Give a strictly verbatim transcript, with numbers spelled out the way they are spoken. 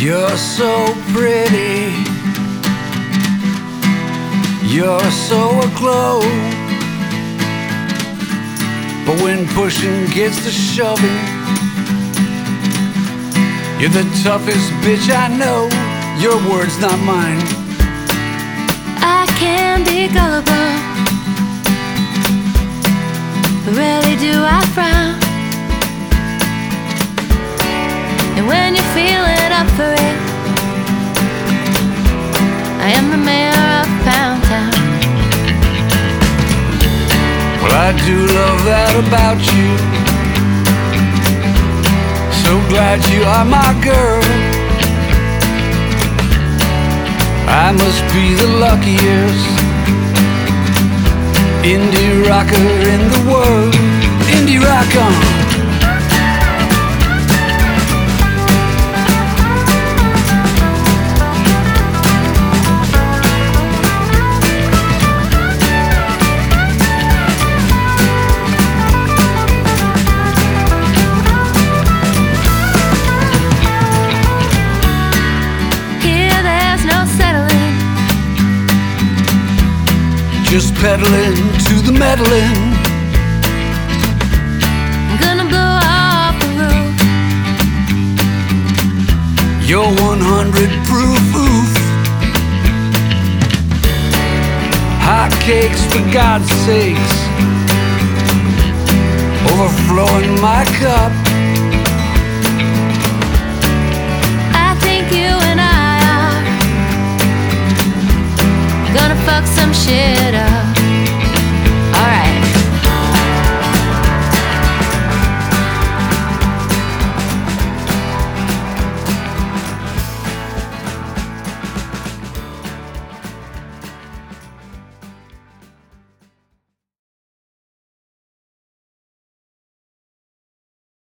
You're so pretty, you're so aglow, but when pushing gets to shoving, you're the toughest bitch I know. Your words, not mine. I can be gullible, but rarely do I frown. And when you're feeling up for it, I am the mayor of Pound Town. Well, I do love that about you. So glad you are my girl. I must be the luckiest indie rocker in the world. Indie rock on. Just pedaling to the meddling. I'm gonna blow off the roof. You're one hundred proof, oof. Hot cakes, for God's sakes, overflowing my cup. I think you and I are gonna fuck some shit up.